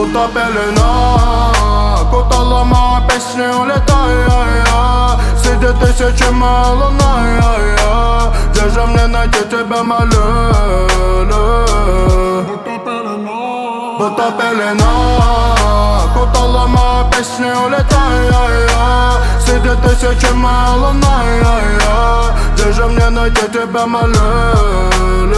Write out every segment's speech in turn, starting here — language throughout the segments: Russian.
Будто пелена окутала мою песню, улетая. Сидит тысячи луна. Где же мне найти тебя, молю? Будто пелена окутала мою песню, улетая. Сидит тысячи луна. Где же мне найти тебя, молю?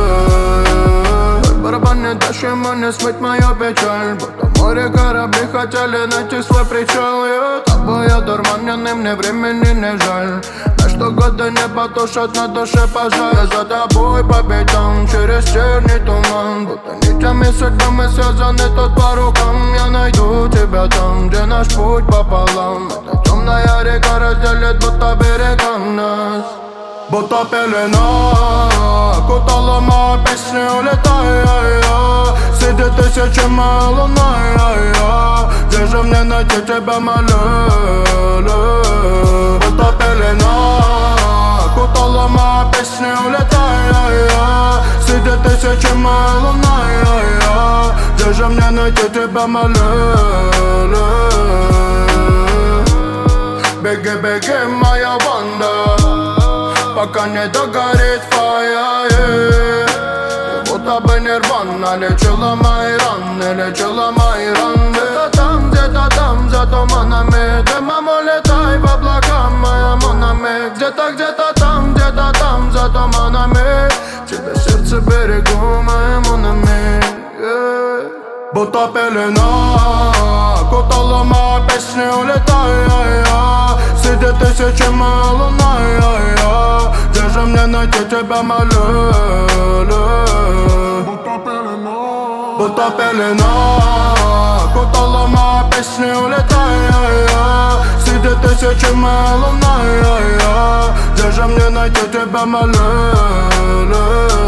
Барабан не дашь ему не смыть мою печаль. Будто море корабли хотели найти свой причал. Я тобой одурманенный, мне времени не жаль. А что годы не потушат на душе пожар. Я за тобой по пятам через черный туман. Будто нитями судьбы мы связаны тут по рукам. Я найду тебя там, где наш путь пополам. Эта темная река разделит, будто берега нас. Будто пелена окутала мою песню, улетая. Сидит тысячи луна. Где же мне найти тебя, молю? Будто пелена окутала мою песню, улетая. Сидит тысячи луна. Где же мне найти тебя, молю? Беги, беги, моя банда, пока не догорит фаер. Будто бы нирвана лечила мои раны, лечила мои раны. Где-то там, за туманами. Дымом улетай в облака, моя монами. Где-то там, за туманами. Тебе сердце берегу, моя монами. Будто пелена окутала мою песню, улетая. Сидит тысячи луна. Где же мне найти тебя, молю? Будто пелена окутала мою песню, улетая. Сидит тысячи луна. Где же мне найти тебя, молю?